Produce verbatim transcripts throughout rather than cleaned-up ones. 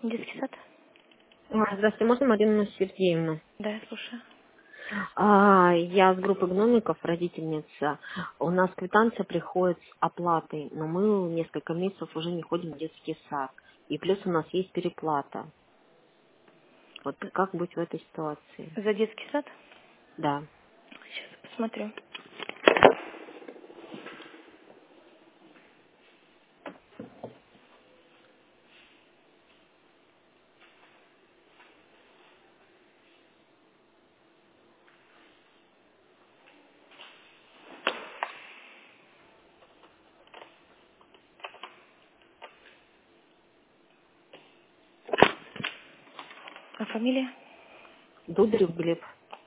Детский сад? А, Здравствуйте, можно Марину Сергеевну? Да, я слушаю. А, я с группы гномиков, родительница. У нас квитанция приходит с оплатой, но мы несколько месяцев уже не ходим в детский сад. И плюс у нас есть переплата. Вот как быть в этой ситуации? За детский сад? Да. Сейчас посмотрю. А фамилия? Дударев Глеб.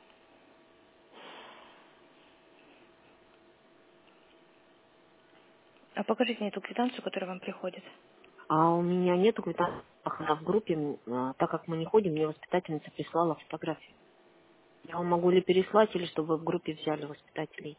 А покажите мне ту квитанцию, которая вам приходит. А у меня нету квитанции, она в группе, м, а, так как мы не ходим, мне воспитательница прислала фотографию. Я вам могу ли переслать, или чтобы вы в группе взяли воспитателей?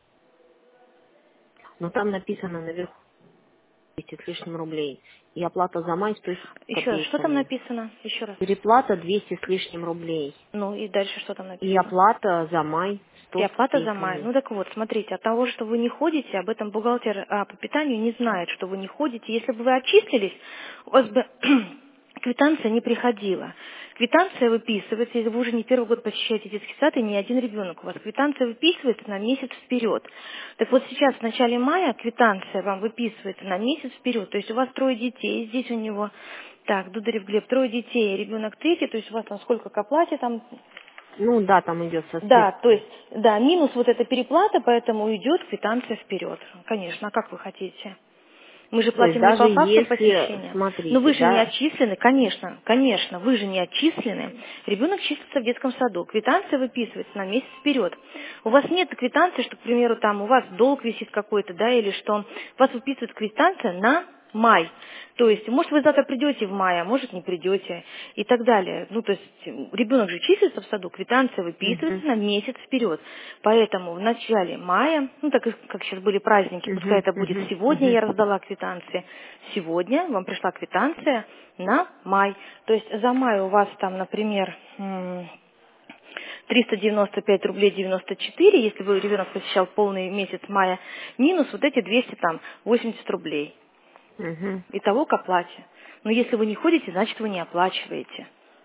Но там написано наверху двести с лишним рублей. И оплата за май сто с Еще раз, что там копейками. написано? Еще раз. Переплата двести с лишним рублей. Ну и дальше что там И написано? оплата за май И сто с оплата за май. копейками. Ну так вот, смотрите, от того, что вы не ходите, об этом бухгалтер а, по питанию не знает, что вы не ходите. Если бы вы отчислились, у вас бы квитанция не приходила. Квитанция выписывается, если вы уже не первый год посещаете детский сад, и не один ребенок у вас. Квитанция выписывается на месяц вперед. Так вот сейчас, в начале мая, квитанция вам выписывается на месяц вперед. То есть у вас трое детей, здесь у него, так, Дударев Глеб, трое детей, ребенок третий, то есть у вас там сколько к оплате, там Ну да, там идет со да, то скидкой. есть, да, минус вот эта переплата, поэтому идет квитанция вперед. Конечно, а как вы хотите? Мы же То есть платим не даже по факту если, посещения. Но смотрите, вы же не да, отчислены, конечно, конечно, вы же не отчислены. Ребенок числится в детском саду. Квитанция выписывается на месяц вперед. У вас нет квитанции, что, к примеру, там у вас долг висит какой-то, да, или что. У вас выписывается квитанция на май. То есть, может, вы завтра придете в мае, а может, не придете и так далее. Ну, то есть, м, ребенок же числится в саду, квитанция выписывается угу, на месяц вперед. Поэтому в начале мая, ну, так как как сейчас были праздники, пускай угу, это будет угу, сегодня, угу. я раздала квитанции. Сегодня вам пришла квитанция на май. То есть, за май у вас там, например, м, триста девяносто пять рублей девяносто четыре, если вы ребенок посещал полный месяц мая, минус вот эти двести там восемьдесят рублей. Угу. Итого к оплате. Но если вы не ходите, значит вы не оплачиваете.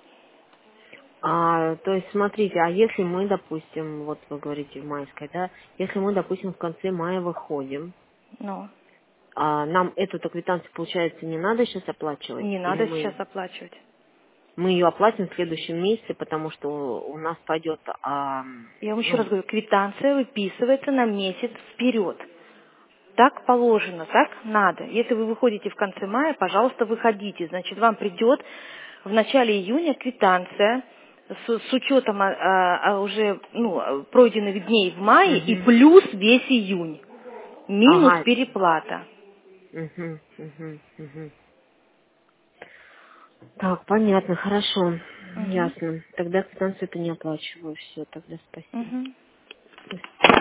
А, то есть, смотрите, а если мы, допустим, вот вы говорите в майской, да, если мы, допустим, в конце мая выходим, Но а нам эту-то квитанцию, получается, не надо сейчас оплачивать? не Или надо сейчас мы, оплачивать. мы ее оплатим в следующем месяце, потому что у нас пойдет, а, Я вам еще раз ну, говорю, квитанция выписывается на месяц вперед. Так положено, так надо. Если вы выходите в конце мая, пожалуйста, выходите. Значит, вам придет в начале июня квитанция с, с учетом а, а, а уже ну, пройденных дней в мае и угу. плюс весь июнь. Минус Ага. переплата. Угу, угу, угу. Так, понятно, хорошо. Угу. Ясно. Тогда квитанцию это не оплачиваю. Все, тогда спасибо. Угу. До свидания.